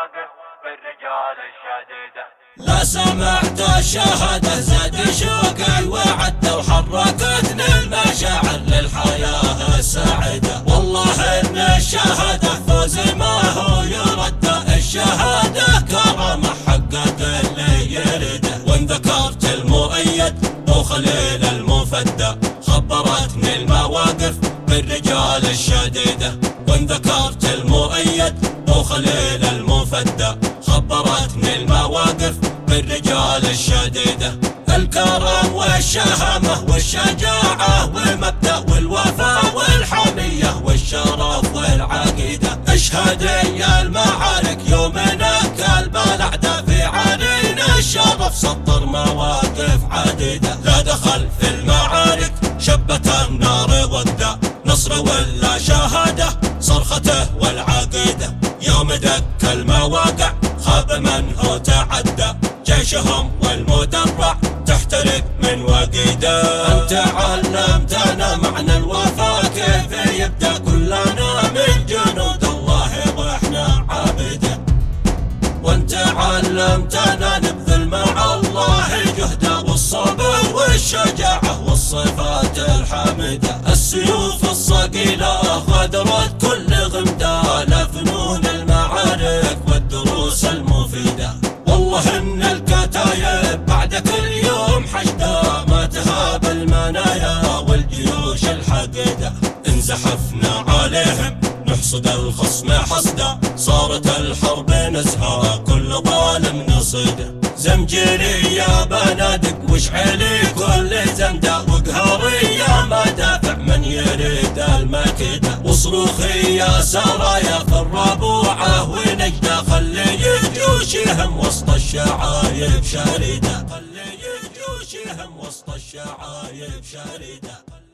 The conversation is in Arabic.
المواقف بالرجال الشديدة. لا سمعت الشهادة زاد شوقي وعدت وحركتني المشاعر للحياة السعيدة. والله ان الشهادة فوز ما هو يرد، الشهادة كرامة حقق اللي يريده. وان ذكرت المؤيد وخليل المفدى خبرتني المواقف بالرجال الشديدة. وان ذكرت المؤيد وخليل المفدى خبرتني المواقف بالرجال الشديدة. الكرم والشهامة والشجاعة والمبدأ والوفاء والحمية والشرف والعقيدة. اشهد يا المعارك يومنا كالبلعدة في عرين الشرف سطر مواقف عديدة. لا دخل في المعارك شبت النار ضده، نصر ولا شهادة صرخته والعقيدة. يوم دك المواقع خاب من هو تعدى، جيشهم والمدرع تحترق من وقيده. انت علمتنا معنى الوفاء كيف يبدا كلنا من جنود الله واحنا عابده. وانت علمتنا نبذل مع الله جهده والصبر والشجاعه والصفات الحامده. السيوف الصقيله غدرت كل غمده، لفنون المعارك والدروس المفيده. والله ان الكتايب بعد كل يوم حشده، ما تهاب المنايا والجيوش الحقيده. انزحفنا عليهم نحصد الخصم حصدا، صارت الحرب نزهة كل ظالم نصيده. زمجري يا بنادق وشعلي كل زمده، وقهري يا مدافع من يريد المكيده. وصروخي يا سرايا في الربوعه ونجده، خلي جيوشهم وسط الشعايب شريده. خلي جيوشهم وسط الشعايب شريده.